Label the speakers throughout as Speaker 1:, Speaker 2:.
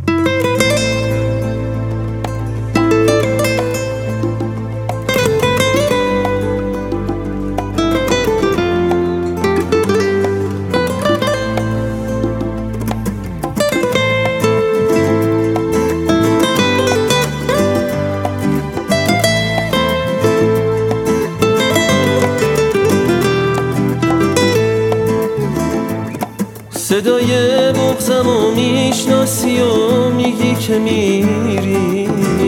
Speaker 1: صدای بغضمو میشناسی و میگی که میری،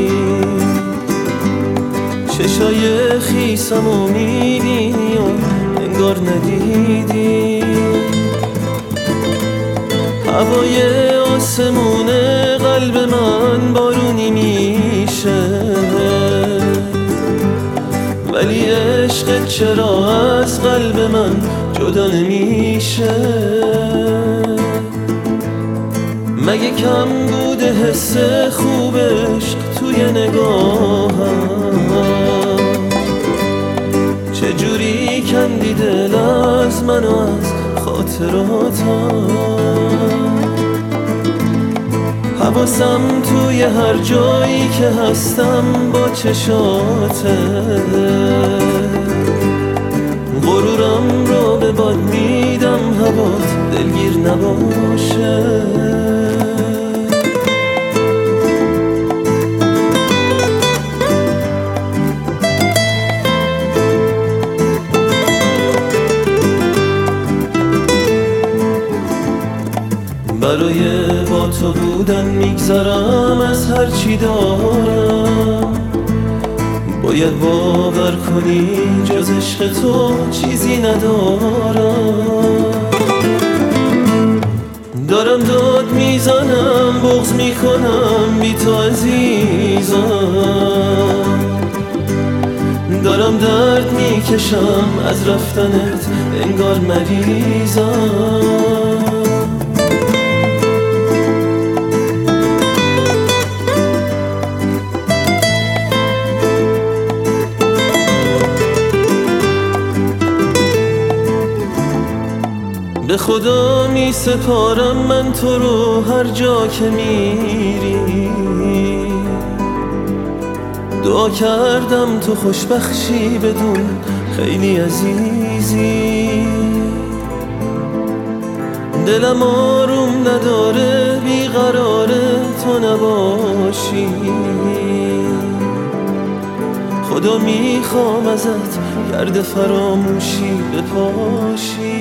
Speaker 1: چشای خیسمو میبینی و انگار ندیدی. هوای آسمون قلب من بارونی میشه، ولی عشقت چرا از قلب من جدا نمیشه؟ مگه کم بوده حس خوب عشق توی نگاهم؟ چجوری کندی دل از من و از خاطراتم؟ حواسم توی هر جایی که هستم با چشاته، غرورم رو به باد میدم هوات دلگیر نباشه. برای با تو بودن میگذرم از هر چی دارم، باید باور کنی جز عشق تو چیزی ندارم. دارم داد میزنم بغض میکنم بی تو عزیزم، دارم درد میکشم از رفتنت انگار مریضم. به خدا می سپارم من تو رو هر جا که میری، دعا کردم تو خوشبخشی بدون خیلی عزیزی. دلم آروم نداره بیقراره تو نباشی، خدا میخوام ازت گرد فراموشی بپاشی.